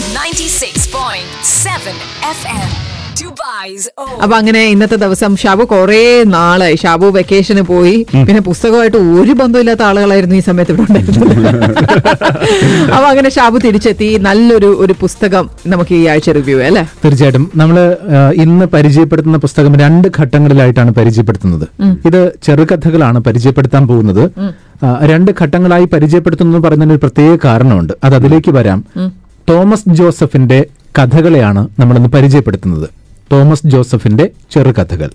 96.7 FM. അപ്പൊ അങ്ങനെ ഇന്നത്തെ ദിവസം ഷാബു കുറെ നാളായി. ഷാബു വെക്കേഷന് പോയി. പിന്നെ പുസ്തകമായിട്ട് ഒരു ബന്ധമില്ലാത്ത ആളുകളായിരുന്നു ഈ സമയത്ത് ഇവിടെ ഉണ്ടായിരുന്നത്. അപ്പൊ അങ്ങനെ ഷാബു തിരിച്ചെത്തി. നല്ലൊരു പുസ്തകം നമുക്ക് ഈ ആഴ്ച റിവ്യൂ അല്ലേ? തീർച്ചയായിട്ടും. നമ്മൾ ഇന്ന് പരിചയപ്പെടുത്തുന്ന പുസ്തകം 2 ഘട്ടങ്ങളിലായിട്ടാണ് പരിചയപ്പെടുത്തുന്നത്. ഇത് ചെറുകഥകളാണ് പരിചയപ്പെടുത്താൻ പോകുന്നത്. 2 ഘട്ടങ്ങളായി പരിചയപ്പെടുത്തുന്നു പറയുന്നതിന് ഒരു പ്രത്യേക കാരണമുണ്ട്. അത് അതിലേക്ക് വരാം. തോമസ് ജോസഫിന്റെ കഥകളെയാണ് നമ്മളിന്ന് പരിചയപ്പെടുത്തുന്നത്. തോമസ് ജോസഫിന്റെ ചെറുകഥകൾ.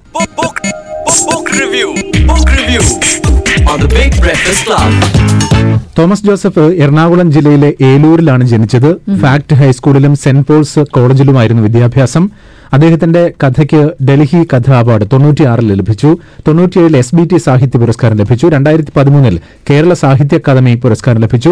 തോമസ് ജോസഫ് എറണാകുളം ജില്ലയിലെ ഏലൂരിലാണ് ജനിച്ചത്. ഫാക്ട് ഹൈസ്കൂളിലും സെന്റ് പോൾസ് കോളേജിലുമായിരുന്നു വിദ്യാഭ്യാസം. അദ്ദേഹത്തിന്റെ കഥയ്ക്ക് ഡൽഹി കഥ അവാർഡ് 96 ലഭിച്ചു. 97 SBT സാഹിത്യ പുരസ്കാരം ലഭിച്ചു. 2013 കേരള സാഹിത്യ അക്കാദമി പുരസ്കാരം ലഭിച്ചു.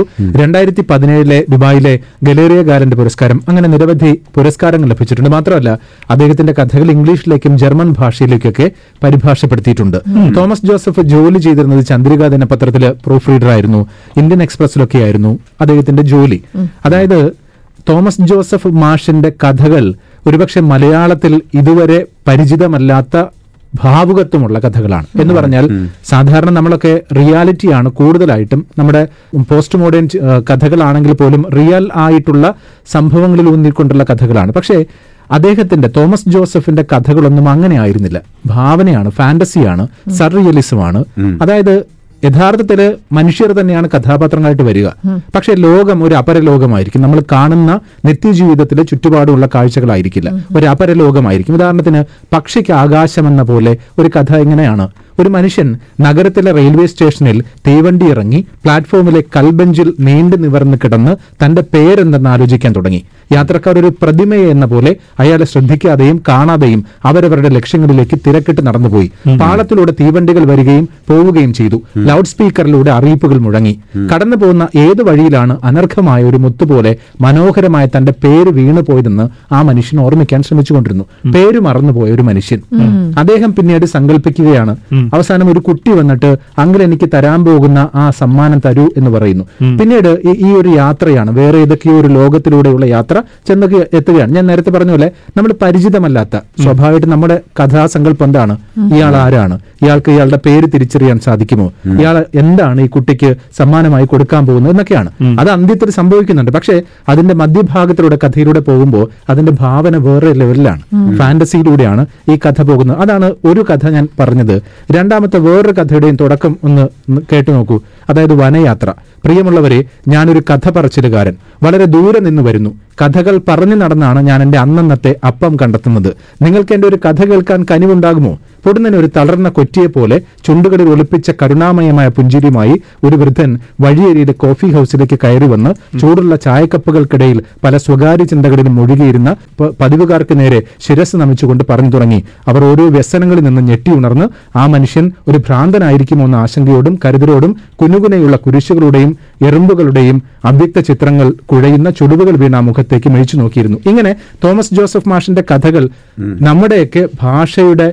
2017 ദുബായിലെ ഗലേറിയ ഗാലന്റ് പുരസ്കാരം. അങ്ങനെ നിരവധി പുരസ്കാരങ്ങൾ ലഭിച്ചിട്ടുണ്ട്. മാത്രമല്ല അദ്ദേഹത്തിന്റെ കഥകൾ ഇംഗ്ലീഷിലേക്കും ജർമ്മൻ ഭാഷയിലേക്കൊക്കെ പരിഭാഷപ്പെടുത്തിയിട്ടുണ്ട്. തോമസ് ജോസഫ് ജോലി ചെയ്തിരുന്നത് ചന്ദ്രിക ദിനപത്രത്തില് പ്രൂഫ് റീഡർ ആയിരുന്നു. ഇന്ത്യൻ എക്സ്പ്രസിലൊക്കെ ആയിരുന്നു അദ്ദേഹത്തിന്റെ ജോലി. അതായത് തോമസ് ജോസഫ് മാഷിന്റെ കഥകൾ ഒരുപക്ഷെ മലയാളത്തിൽ ഇതുവരെ പരിചിതമല്ലാത്ത ഭാവുകത്വമുള്ള കഥകളാണ്. എന്ന് പറഞ്ഞാൽ സാധാരണ നമ്മളൊക്കെ റിയാലിറ്റിയാണ് കൂടുതലായിട്ടും. നമ്മുടെ പോസ്റ്റ് മോഡേൺ കഥകളാണെങ്കിൽ പോലും റിയൽ ആയിട്ടുള്ള സംഭവങ്ങളിൽ ഊന്നിക്കൊണ്ടുള്ള കഥകളാണ്. പക്ഷേ അദ്ദേഹത്തിന്റെ തോമസ് ജോസഫിന്റെ കഥകളൊന്നും അങ്ങനെ ആയിരുന്നില്ല. ഭാവനയാണ്, ഫാന്റസിയാണ്, സർറിയലിസമാണ്. അതായത് യഥാർത്ഥത്തില് മനുഷ്യർ തന്നെയാണ് കഥാപാത്രങ്ങളായിട്ട് വരിക. പക്ഷെ ലോകം ഒരു അപരലോകമായിരിക്കും. നമ്മൾ കാണുന്ന നിത്യജീവിതത്തിലെ ചുറ്റുപാടുമുള്ള കാഴ്ചകളായിരിക്കില്ല, ഒരു അപരലോകമായിരിക്കും. ഉദാഹരണത്തിന് പക്ഷിക്ക് ആകാശം എന്ന പോലെ ഒരു കഥ എങ്ങനെയാണ്? ഒരു മനുഷ്യൻ നഗരത്തിലെ റെയിൽവേ സ്റ്റേഷനിൽ തീവണ്ടി ഇറങ്ങി പ്ലാറ്റ്ഫോമിലെ കൽബെഞ്ചിൽ നീണ്ടു നിവർന്ന് കിടന്ന് തന്റെ പേരെന്തെന്ന് ആലോചിക്കാൻ തുടങ്ങി. യാത്രക്കാർ ഒരു പ്രതിമയെ എന്ന പോലെ അയാളെ ശ്രദ്ധിക്കാതെയും കാണാതെയും അവരവരുടെ ലക്ഷ്യങ്ങളിലേക്ക് തിരക്കിട്ട് നടന്നുപോയി. പാളത്തിലൂടെ തീവണ്ടികൾ വരികയും പോവുകയും ചെയ്തു. ലൗഡ് സ്പീക്കറിലൂടെ അറിയിപ്പുകൾ മുഴങ്ങി. കടന്നു പോകുന്ന ഏത് വഴിയിലാണ് അനർഘമായ ഒരു മുത്തുപോലെ മനോഹരമായ തന്റെ പേര് വീണുപോയതെന്ന് ആ മനുഷ്യൻ ഓർമ്മിക്കാൻ ശ്രമിച്ചുകൊണ്ടിരുന്നു. പേര് മറന്നുപോയ ഒരു മനുഷ്യൻ. അദ്ദേഹം പിന്നീട് സങ്കല്പിക്കുകയാണ്. അവസാനം ഒരു കുട്ടി വന്നിട്ട് അങ്കിൾ എനിക്ക് തരാൻ പോകുന്ന ആ സമ്മാനം തരൂ എന്ന് പറയുന്നു. പിന്നീട് ഈ ഒരു യാത്രയാണ്, വേറെ ഏതൊക്കെയോ ഒരു ലോകത്തിലൂടെയുള്ള യാത്ര ചെന്നൊക്കെ എത്തുകയാണ്. ഞാൻ നേരത്തെ പറഞ്ഞ പോലെ നമ്മൾ പരിചിതമല്ലാത്ത, സ്വാഭാവികമായിട്ട് നമ്മുടെ കഥാസങ്കല്പം എന്താണ്? ഇയാൾ ആരാണ്? ഇയാൾക്ക് ഇയാളുടെ പേര് തിരിച്ചറിയാൻ സാധിക്കുമോ? ഇയാൾ എന്താണ് ഈ കുട്ടിക്ക് സമ്മാനമായി കൊടുക്കാൻ പോകുന്നത് എന്നൊക്കെയാണ്. അത് അന്ത്യത്തിൽ സംഭവിക്കുന്നുണ്ട്. പക്ഷേ അതിന്റെ മധ്യഭാഗത്തിലൂടെ കഥയിലൂടെ പോകുമ്പോൾ അതിന്റെ ഭാവന വേറെ ലെവലിലാണ്. ഫാന്റസിയിലൂടെയാണ് ഈ കഥ പോകുന്നത്. അതാണ് ഒരു കഥ ഞാൻ പറഞ്ഞത്. രണ്ടാമത്തെ വേറൊരു കഥയുടെയും തുടക്കം ഒന്ന് കേട്ടു നോക്കൂ. അതായത് വനയാത്ര. പ്രിയമുള്ളവരെ, ഞാനൊരു കഥ പറച്ചിലുകാരൻ. വളരെ ദൂരെ നിന്ന് വരുന്നു. കഥകൾ പറഞ്ഞു നടന്നാണ് ഞാൻ എന്റെ അന്നന്നത്തെ അപ്പം കണ്ടെത്തുന്നത്. നിങ്ങൾക്ക് എന്റെ ഒരു കഥ കേൾക്കാൻ കനിവുണ്ടാകുമോ? പൊടുന്നതിന് ഒരു തളർന്ന കൊറ്റിയെ പോലെ ചുണ്ടുകളിൽ ഒളിപ്പിച്ച കരുണാമയമായ പുഞ്ചിരിയുമായി ഒരു വൃദ്ധൻ വഴിയേരിയുടെ കോഫി ഹൌസിലേക്ക് കയറി വന്ന് ചൂടുള്ള ചായക്കപ്പുകൾക്കിടയിൽ പല സ്വകാര്യ ചിന്തകളിലും മുഴുകിയിരുന്ന പതിവുകാർക്ക് നേരെ ശിരസ് നമിച്ചുകൊണ്ട് പറഞ്ഞു തുടങ്ങി. അവർ ഓരോ വ്യസനങ്ങളിൽ നിന്ന് ഞെട്ടി ഉണർന്ന് ആ മനുഷ്യൻ ഒരു ഭ്രാന്തനായിരിക്കുമോ എന്ന ആശങ്കയോടും കരുതലോടും കുനുകുനയുള്ള കുരിശുകളുടെയും എറുമ്പുകളുടെയും അവ്യക്ത ചിത്രങ്ങൾ കുഴയുന്ന ചുടുവുകൾ വീണ മുഖത്തേക്ക് മെഴിച്ചു നോക്കിയിരുന്നു. ഇങ്ങനെ തോമസ് ജോസഫ് മാഷിന്റെ കഥകൾ നമ്മുടെയൊക്കെ ഭാഷയുടെ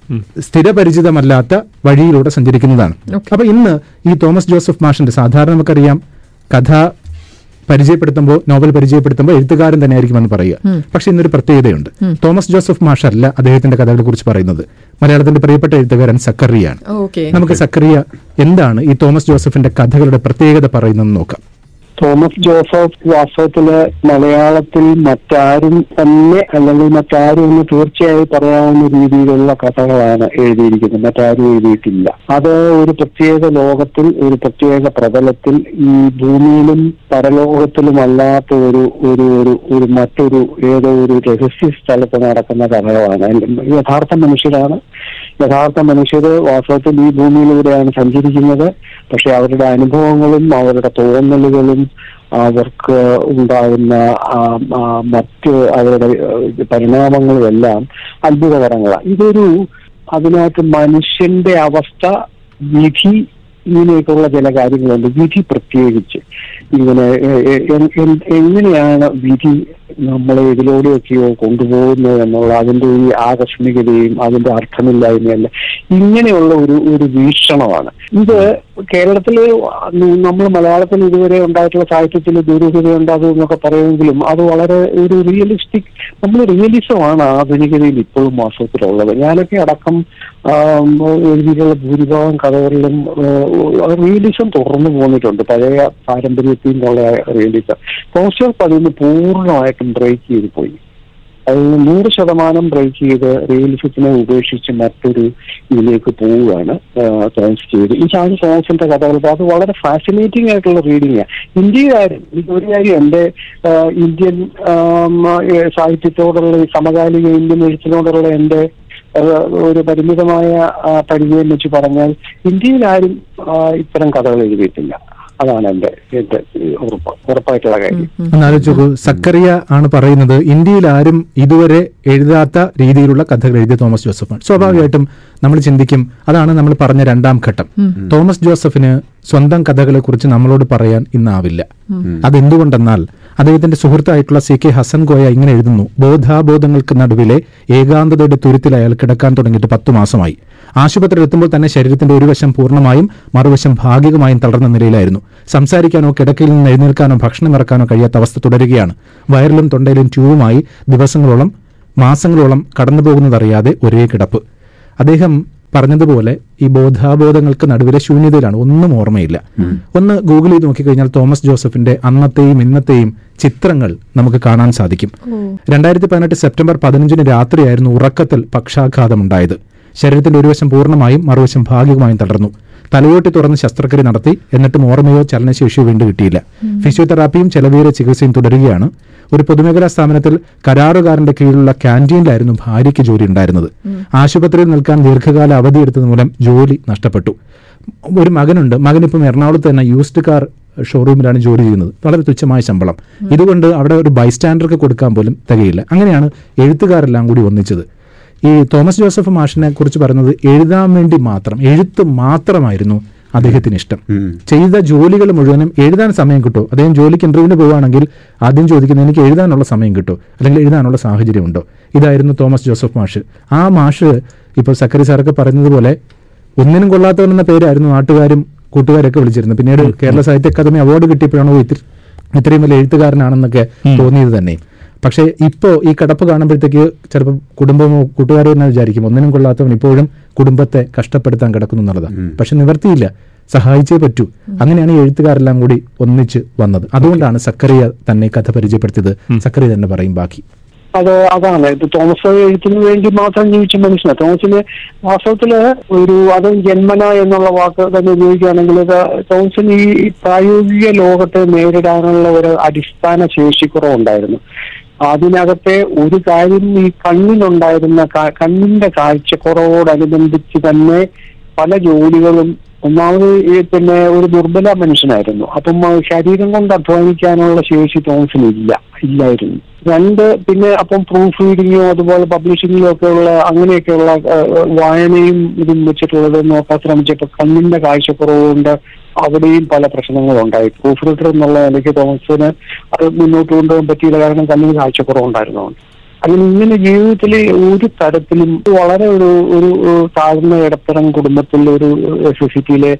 സ്ഥിരപരിചിതമല്ലാത്ത വഴിയിലൂടെ സഞ്ചരിക്കുന്നതാണ്. അപ്പൊ ഇന്ന് ഈ തോമസ് ജോസഫ് മാഷിന്റെ, സാധാരണ നമുക്കറിയാം കഥ പരിചയപ്പെടുത്തുമ്പോൾ, നോവൽ പരിചയപ്പെടുത്തുമ്പോൾ എഴുത്തുകാരൻ തന്നെയായിരിക്കും എന്ന് പറയുക. പക്ഷെ ഇന്നൊരു പ്രത്യേകതയുണ്ട്. തോമസ് ജോസഫ് മാഷ് അല്ല അദ്ദേഹത്തിന്റെ കഥകളെ കുറിച്ച് പറയുന്നത്. മലയാളത്തിന്റെ പ്രിയപ്പെട്ട എഴുത്തുകാരൻ സക്കറിയാണ്. നമുക്ക് സക്കറിയ എന്താണ് ഈ തോമസ് ജോസഫിന്റെ കഥകളുടെ പ്രത്യേകത പറയുന്നത് നോക്കാം. തോമസ് ജോസഫ് വാസ്തവത്തില് മലയാളത്തിൽ മറ്റാരും തന്നെ, അല്ലെങ്കിൽ മറ്റാരും എന്ന് തീർച്ചയായും പറയാവുന്ന രീതിയിലുള്ള കഥകളാണ് എഴുതിയിരിക്കുന്നത്. മറ്റാരും എഴുതിയിട്ടില്ല. അത് ഒരു പ്രത്യേക ലോകത്തിൽ, ഒരു പ്രത്യേക പ്രതലത്തിൽ, ഈ ഭൂമിയിലും പരലോകത്തിലുമല്ലാത്ത ഒരു മറ്റൊരു ഏതോ ഒരു രഹസ്യ സ്ഥലത്ത് നടക്കുന്ന കഥകളാണ്. യഥാർത്ഥ മനുഷ്യര് വാസ്തവത്തിൽ ഈ ഭൂമിയിലൂടെയാണ് സഞ്ചരിക്കുന്നത്. പക്ഷെ അവരുടെ അനുഭവങ്ങളും അവരുടെ തോന്നലുകളും അവർക്ക് ഉണ്ടാകുന്ന മറ്റ് അവരുടെ പരിണാമങ്ങളും എല്ലാം അത്ഭുതകരങ്ങളാണ്. അതിനകത്ത് മനുഷ്യന്റെ അവസ്ഥ, വിധി, ഇങ്ങനെയൊക്കെയുള്ള ചില കാര്യങ്ങളുണ്ട്. വിധി പ്രത്യേകിച്ച് ഇങ്ങനെ എങ്ങനെയാണ് വിധി നമ്മളെ ഇതിലൂടെയൊക്കെയോ കൊണ്ടുപോകുന്നത് എന്നുള്ള അതിന്റെ ഈ ആകസ്മികതയും അതിന്റെ അർത്ഥമില്ലായ്മയല്ല, ഇങ്ങനെയുള്ള ഒരു വീക്ഷണമാണ് ഇത്. കേരളത്തില് നമ്മൾ മലയാളത്തിൽ ഇതുവരെ ഉണ്ടായിട്ടുള്ള സാഹിത്യത്തിൽ ദുരൂഹത ഉണ്ടാകും എന്നൊക്കെ പറയുമെങ്കിലും അത് വളരെ ഒരു റിയലിസ്റ്റിക്, നമ്മൾ റിയലിസമാണ് ആധുനികതയിൽ ഇപ്പോഴും വാസ്തവത്തിലുള്ളത്. ഞാനൊക്കെ അടക്കം എഴുതിയിട്ടുള്ള ഭൂരിഭാഗം കഥകളിലും റിയലിസം തുറന്നു പോന്നിട്ടുണ്ട്, പഴയ പാരമ്പര്യത്തിൽ നിന്നുള്ള റിയലിസം. തോമസ് അതിന് പൂർണ്ണമായിട്ടും ബ്രേക്ക് ചെയ്ത് പോയി. അത് 100% ബ്രേക്ക് ചെയ്ത് റിയലിസത്തിനെ ഉപേക്ഷിച്ച് മറ്റൊരു ഇതിലേക്ക് പോവുകയാണ് തോമസ് ചെയ്ത്. ഈ തോമസിന്റെ കഥകൾ അത് വളരെ ഫാസിനേറ്റിംഗ് ആയിട്ടുള്ള റീഡിങ്ങാണ്. ഇന്ത്യക്കാരും ഒരു കാര്യം, എന്റെ ഇന്ത്യൻ സാഹിത്യത്തോടുള്ള സമകാലിക ഇന്ത്യൻ എഴുത്തിനോടുള്ള എന്റെ ഒരു പരിമിതമായ പരിചയം വെച്ച് പറഞ്ഞാൽ ഇന്ത്യയിൽ ആരും ഇത്തരം കഥകൾ എഴുതിയിട്ടില്ല. അതാണ് എന്റെ ഉറപ്പായിട്ടുള്ള കാര്യം. എന്നാലോചിച്ചു, സക്കറിയ ആണ് പറയുന്നത് ഇന്ത്യയിൽ ആരും ഇതുവരെ എഴുതാത്ത രീതിയിലുള്ള കഥകൾ എഴുതിയ തോമസ് ജോസഫാണ്. സ്വാഭാവികമായിട്ടും നമ്മൾ ചിന്തിക്കും, അതാണ് നമ്മൾ പറഞ്ഞ രണ്ടാം ഘട്ടം. തോമസ് ജോസഫിന് സ്വന്തം കഥകളെ കുറിച്ച് നമ്മളോട് പറയാൻ ഇന്നാവില്ല. അതെന്തുകൊണ്ടെന്നാൽ അദ്ദേഹത്തിന്റെ സുഹൃത്തായിട്ടുള്ള CK ഹസൻ കോയ ഇങ്ങനെ എഴുതുന്നു: ബോധാബോധങ്ങൾക്ക് നടുവിലെ ഏകാന്തതയുടെ തുരുത്തിൽ അയാൾ കിടക്കാൻ തുടങ്ങിയിട്ട് 10 മാസമായി. ആശുപത്രിയിൽ എത്തുമ്പോൾ തന്നെ ശരീരത്തിന്റെ ഒരു വശം പൂർണ്ണമായും മറുവശം ഭാഗികമായും തളർന്ന നിലയിലായിരുന്നു. സംസാരിക്കാനോ കിടക്കയിൽ നിന്ന് എഴുന്നേൽക്കാനോ ഭക്ഷണം ഇറക്കാനോ കഴിയാത്ത അവസ്ഥ തുടരുകയാണ്. വയറിലും തൊണ്ടയിലും ട്യൂബുമായി ദിവസങ്ങളോളം മാസങ്ങളോളം കടന്നുപോകുന്നതറിയാതെ ഒരേ കിടപ്പ്. അദ്ദേഹം പറഞ്ഞതുപോലെ ഈ ബോധാബോധങ്ങൾക്ക് നടുവിലെ ശൂന്യതയിലാണ്, ഒന്നും ഓർമ്മയില്ല. ഒന്ന് ഗൂഗിൾ ചെയ്ത് നോക്കിക്കഴിഞ്ഞാൽ തോമസ് ജോസഫിന്റെ അന്നത്തെയും ഇന്നത്തെയും ചിത്രങ്ങൾ നമുക്ക് കാണാൻ സാധിക്കും. 2018 സെപ്റ്റംബർ 15 രാത്രിയായിരുന്നു ഉറക്കത്തിൽ പക്ഷാഘാതമുണ്ടായത്. ശരീരത്തിന്റെ ഒരു വശം പൂർണ്ണമായും മറുവശം ഭാഗികമായും തളർന്നു. തലയോട്ടി തുറന്ന് ശസ്ത്രക്രിയ നടത്തി, എന്നിട്ടും ഓർമ്മയോ ചലനശേഷിയോ വീണ്ടും കിട്ടിയില്ല. ഫിസിയോതെറാപ്പിയും ചെലവേറിയ ചികിത്സയും തുടരുകയാണ്. ഒരു പൊതുമേഖലാ സ്ഥാപനത്തിൽ കരാറുകാരന്റെ കീഴിലുള്ള ക്യാന്റീനിലായിരുന്നു ഭാര്യയ്ക്ക് ജോലി ഉണ്ടായിരുന്നത്. ആശുപത്രിയിൽ നിൽക്കാൻ ദീർഘകാല അവധിയെടുത്തത് മൂലം ജോലി നഷ്ടപ്പെട്ടു. ഒരു മകനുണ്ട്. മകനിപ്പം എറണാകുളത്ത് തന്നെ യൂസ്ഡ് കാർ ഷോറൂമിലാണ് ജോലി ചെയ്യുന്നത്. വളരെ തുച്ഛമായ ശമ്പളം. ഇതുകൊണ്ട് അവിടെ ഒരു ബൈസ്റ്റാൻഡർക്ക് കൊടുക്കാൻ പോലും തികയില്ല. അങ്ങനെയാണ് എഴുത്തുകാരെല്ലാം കൂടി ഒന്നിച്ചത്. ഈ തോമസ് ജോസഫ് മാഷിനെ കുറിച്ച് പറയുന്നത് എഴുതാൻ വേണ്ടി മാത്രം, എഴുത്ത് മാത്രമായിരുന്നു അദ്ദേഹത്തിന് ഇഷ്ടം. ചെയ്ത ജോലികൾ മുഴുവനും എഴുതാൻ സമയം കിട്ടുമോ? അദ്ദേഹം ജോലിക്ക് ഇന്റർവ്യൂവിന് പോവുകയാണെങ്കിൽ ആദ്യം ചോദിക്കുന്നത് എനിക്ക് എഴുതാനുള്ള സമയം കിട്ടുമോ, അല്ലെങ്കിൽ എഴുതാനുള്ള സാഹചര്യം ഉണ്ടോ? ഇതായിരുന്നു തോമസ് ജോസഫ് മാഷ്. ആ മാഷ് ഇപ്പോൾ സക്കറി സാറൊക്കെ പറയുന്നത് പോലെ ഒന്നിനും കൊള്ളാത്തവനെന്ന പേരായിരുന്നു നാട്ടുകാരും കൂട്ടുകാരൊക്കെ വിളിച്ചിരുന്നത്. പിന്നീട് കേരള സാഹിത്യ അക്കാദമി അവാർഡ് കിട്ടിയപ്പോഴാണോ ഇത്രയും വലിയ എഴുത്തുകാരനാണെന്നൊക്കെ തോന്നിയത് തന്നെ. പക്ഷേ ഇപ്പോൾ ഈ കിടപ്പ് കാണുമ്പോഴത്തേക്ക് ചിലപ്പോൾ കുടുംബമോ കൂട്ടുകാരോ എന്ന് വിചാരിക്കും ഒന്നിനും കൊള്ളാത്തവൻ ഇപ്പോഴും കുടുംബത്തെ കഷ്ടപ്പെടുത്താൻ കിടക്കുന്നു എന്നുള്ളതാണ്. പക്ഷെ നിവർത്തിയില്ല, സഹായിച്ചേ പറ്റൂ. അങ്ങനെയാണ് ഈ എഴുത്തുകാരെല്ലാം കൂടി ഒന്നിച്ച് വന്നത്. അതുകൊണ്ടാണ് സക്കറിയ തന്നെ കഥ പരിചയപ്പെടുത്തിയത്. സക്കറിയ തന്നെ പറയും ബാക്കി. അതാണ് ഇത് തോമസ് എഴുത്തിന് വേണ്ടി മാത്രം ജീവിച്ച മനുഷ്യനാണ്. തോമസിന് വാസ്തവത്തില് അത് ജന്മന എന്നുള്ള വാക്ക് തന്നെ ഉപയോഗിക്കുകയാണെങ്കിൽ തോമസിന് ഈ പ്രായോഗിക ലോകത്തെ നേരിടാനുള്ള ഒരു അടിസ്ഥാന ശേഷിക്കുറവുണ്ടായിരുന്നു. അതിനകത്തെ ഒരു കാര്യം ഈ കണ്ണിനുണ്ടായിരുന്ന കണ്ണിന്റെ കാഴ്ചക്കുറവോടനുബന്ധിച്ച് തന്നെ പല ജോലികളും, ഒന്നാമത് പിന്നെ ഒരു ദുർബല മനുഷ്യനായിരുന്നു. അപ്പം ശരീരം കൊണ്ട് അധ്വാനിക്കാനുള്ള ശേഷി തോമസിന് ഇല്ലായിരുന്നു. പിന്നെ അപ്പം പ്രൂഫ് റീഡിങ്ങോ അതുപോലെ പബ്ലിഷിങ്ങിലോ ഒക്കെയുള്ള അങ്ങനെയൊക്കെയുള്ള വായനയും ഇതും വെച്ചിട്ടുള്ളത് നോക്കാൻ ശ്രമിച്ചപ്പോൾ കണ്ണിന്റെ കാഴ്ചക്കുറവ് കൊണ്ട് അവിടെയും പല പ്രശ്നങ്ങളും ഉണ്ടായി. പ്രൂഫ് റീഡർ എന്നുള്ള നിലയ്ക്ക് തോമസിന് അത് മുന്നോട്ട് കൊണ്ടുപോകാൻ പറ്റിയില്ല, കാരണം കണ്ണിന് കാഴ്ചക്കുറവുണ്ടായിരുന്നതുകൊണ്ട്. അങ്ങനെ ഇങ്ങനെ ജീവിതത്തിൽ ഒരു തരത്തിലും വളരെ ഒരു താഴ്ന്ന ഇടത്തരം കുടുംബത്തിൽ ഒരു SSCTയിലെ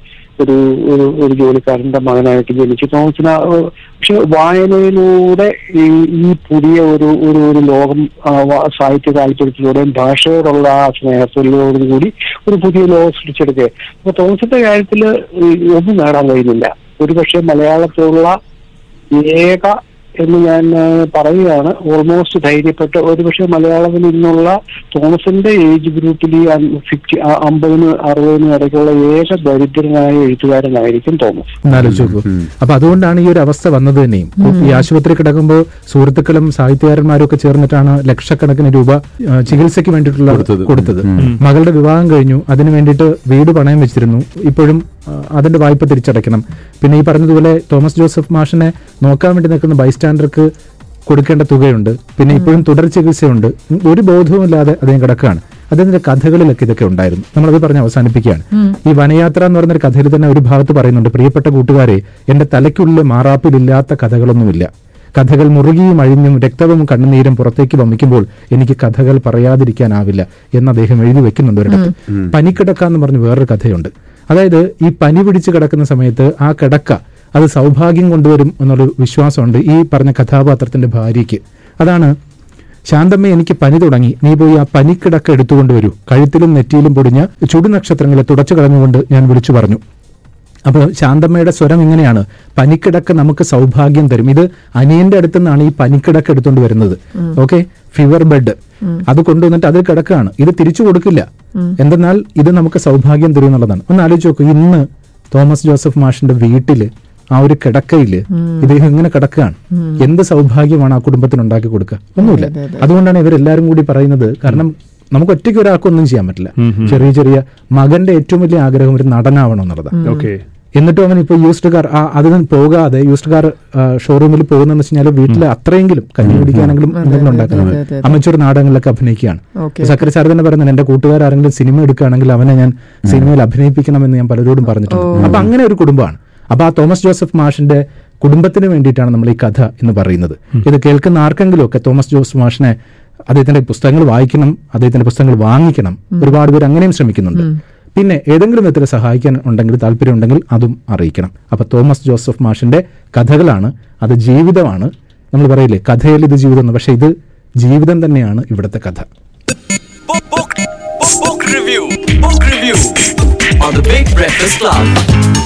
ഒരു ജോലിക്കാരന്റെ മകനായിട്ട് ജനിച്ചു. തോമസിന് പക്ഷെ വായനയിലൂടെ ഈ പുതിയ ഒരു ലോകം സാഹിത്യ താല്പര്യത്തിലൂടെയും ഭാഷയോടുള്ള ആ സ്നേഹത്തിലൂടെ ഒരു പുതിയ ലോകം സൃഷ്ടിച്ചെടുക്കുക. അപ്പൊ തോമസിന്റെ കാര്യത്തിൽ ഒന്നും നേടാൻ കഴിയുന്നില്ല. ഒരുപക്ഷെ മലയാളത്തിലുള്ള ഏക എന്ന് ഞാൻ പറയുകയാണ്, ഓൾമോസ്റ്റ് ധൈര്യപ്പെട്ട് ഒരുപക്ഷെ മലയാളത്തിൽ നിന്നുള്ള തോമസിന്റെ ഏജ് ഗ്രൂപ്പിൽ ഈ 50-60 ഇടയ്ക്കുള്ള ഏക ദരിദ്രനായ എഴുത്തുകാരനായിരിക്കും തോമസ്. അപ്പൊ അതുകൊണ്ടാണ് ഈ ഒരു അവസ്ഥ വന്നത് തന്നെയും. ഈ ആശുപത്രി കിടക്കുമ്പോൾ സുഹൃത്തുക്കളും സാഹിത്യകാരന്മാരും ഒക്കെ ചേർന്നിട്ടാണ് ലക്ഷക്കണക്കിന് രൂപ ചികിത്സയ്ക്ക് വേണ്ടിയിട്ടുള്ള കൊടുത്തത്. മകളുടെ വിവാഹം കഴിഞ്ഞു, അതിനു വേണ്ടിയിട്ട് വീട് പണയം വെച്ചിരുന്നു. ഇപ്പോഴും അതിന്റെ വായ്പ തിരിച്ചടയ്ക്കണം. പിന്നെ ഈ പറഞ്ഞതുപോലെ തോമസ് ജോസഫ് മാഷിനെ നോക്കാൻ വേണ്ടി നിൽക്കുന്ന ബൈസ്റ്റാൻഡർക്ക് കൊടുക്കേണ്ട തുകയുണ്ട്. പിന്നെ ഇപ്പോഴും തുടർ ചികിത്സയുണ്ട്. ഒരു ബോധവുമില്ലാതെ അദ്ദേഹം കിടക്കുകയാണ്. അദ്ദേഹത്തിന്റെ കഥകളിലൊക്കെ ഇതൊക്കെ ഉണ്ടായിരുന്നു. നമ്മളത് പറഞ്ഞ് അവസാനിപ്പിക്കുകയാണ്. ഈ വനയാത്ര എന്ന് പറഞ്ഞൊരു കഥയിൽ തന്നെ ഒരു ഭാഗത്ത് പറയുന്നുണ്ട്, പ്രിയപ്പെട്ട കൂട്ടുകാരെ, എന്റെ തലയ്ക്കുള്ളിൽ മാറാപ്പിലില്ലാത്ത കഥകളൊന്നുമില്ല. കഥകൾ മുറുകിയും അഴിഞ്ഞും രക്തവും കണ്ണുനീരും പുറത്തേക്ക് വമിക്കുമ്പോൾ എനിക്ക് കഥകൾ പറയാതിരിക്കാനാവില്ല എന്ന് അദ്ദേഹം എഴുതി വെക്കുന്നുണ്ട് ഒരിടത്ത്. പനിക്കിടക്ക എന്ന് പറഞ്ഞ് വേറൊരു കഥയുണ്ട്. അതായത് ഈ പനി പിടിച്ച് കിടക്കുന്ന സമയത്ത് ആ കിടക്ക അത് സൗഭാഗ്യം കൊണ്ടുവരും എന്നൊരു വിശ്വാസമുണ്ട് ഈ പറഞ്ഞ കഥാപാത്രത്തിന്റെ ഭാര്യയ്ക്ക്. അതാണ്, ശാന്തമ്മ എനിക്ക് പനി തുടങ്ങി, നീ പോയി ആ പനിക്കിടക്ക എടുത്തുകൊണ്ടുവരൂ, കഴുത്തിലും നെറ്റിയിലും പൊടിഞ്ഞ ചുടുനക്ഷത്രങ്ങളെ തുടച്ചു കളഞ്ഞുകൊണ്ട് ഞാൻ വിളിച്ചു പറഞ്ഞു. അപ്പോൾ ശാന്തമ്മയുടെ സ്വരം ഇങ്ങനെയാണ്, പനിക്കിടക്ക നമുക്ക് സൗഭാഗ്യം തരും. ഇത് അനിയന്റെ അടുത്ത് നിന്നാണ് ഈ പനിക്കിടക്ക എടുത്തുകൊണ്ട് വരുന്നത്. ഓക്കെ, ഫീവർ ബെഡ് അത് കൊണ്ടുവന്നിട്ട് അതിൽ കിടക്കുകയാണ്. ഇത് തിരിച്ചു കൊടുക്കില്ല, എന്തെന്നാൽ ഇത് നമുക്ക് സൗഭാഗ്യം തരും എന്നുള്ളതാണ്. ഒന്ന് ആലോചിച്ച് നോക്കൂ, ഇന്ന് തോമസ് ജോസഫ് മാഷിന്റെ വീട്ടില് ആ ഒരു കിടക്കയില് ഇദ്ദേഹം ഇങ്ങനെ കിടക്കുകയാണ്. എന്ത് സൗഭാഗ്യമാണ് ആ കുടുംബത്തിന് ഉണ്ടാക്കി കൊടുക്കുക? ഒന്നുമില്ല. അതുകൊണ്ടാണ് ഇവരെല്ലാരും കൂടി പറയുന്നത്, കാരണം നമുക്ക് ഒറ്റയ്ക്ക് ഒരാൾക്കൊന്നും ചെയ്യാൻ പറ്റില്ല. ചെറിയ ചെറിയ മകന്റെ ഏറ്റവും വലിയ ആഗ്രഹം ഒരു നടനാവണം എന്നുള്ളതാണ്. എന്നിട്ടും അവൻ ഇപ്പോൾ യൂസ്ഡ് കാർ അതിന് പോകാതെ യൂസ്ഡ് കാർ ഷോറൂമിൽ പോകുന്നതെന്ന് വെച്ച് കഴിഞ്ഞാൽ വീട്ടിൽ അത്രയെങ്കിലും കഞ്ഞി കുടിക്കാനെങ്കിലും എന്തെങ്കിലും ഉണ്ടാക്കുന്നത്. അമച്ചൂർ നാടകങ്ങളിലൊക്കെ അഭിനയിക്കുകയാണ്. സക്കറി സാർ തന്നെ പറയുന്നത്, എന്റെ കൂട്ടുകാരെങ്കിലും സിനിമ എടുക്കുകയാണെങ്കിൽ അവനെ ഞാൻ സിനിമയിൽ അഭിനയിപ്പിക്കണമെന്ന് ഞാൻ പലരോടും പറഞ്ഞിട്ടുണ്ട്. അപ്പൊ അങ്ങനെ ഒരു കുടുംബമാണ്. അപ്പൊ ആ തോമസ് ജോസഫ് മാഷിന്റെ കുടുംബത്തിന് വേണ്ടിയിട്ടാണ് നമ്മൾ ഈ കഥ എന്ന് പറയുന്നത്. ഇത് കേൾക്കുന്ന ആർക്കെങ്കിലും ഒക്കെ തോമസ് ജോസഫ് മാഷിനെ, അദ്ദേഹത്തിന്റെ പുസ്തകങ്ങൾ വായിക്കണം, അദ്ദേഹത്തിന്റെ പുസ്തകങ്ങൾ വാങ്ങിക്കണം. ഒരുപാട് പേര് അങ്ങനെയും ശ്രമിക്കുന്നുണ്ട്. പിന്നെ ഏതെങ്കിലും വിധത്തിൽ സഹായിക്കാൻ ഉണ്ടെങ്കിൽ, താല്പര്യം ഉണ്ടെങ്കിൽ അതും അറിയിക്കണം. അപ്പൊ തോമസ് ജോസഫ് മാഷിന്റെ കഥകളാണ്, അത് ജീവിതമാണ്. നമ്മൾ പറയില്ലേ കഥയിൽ ഇത് ജീവിതം എന്ന്, പക്ഷെ ഇത് ജീവിതം തന്നെയാണ് ഇവിടുത്തെ കഥ. Book review on the Big Breakfast Club.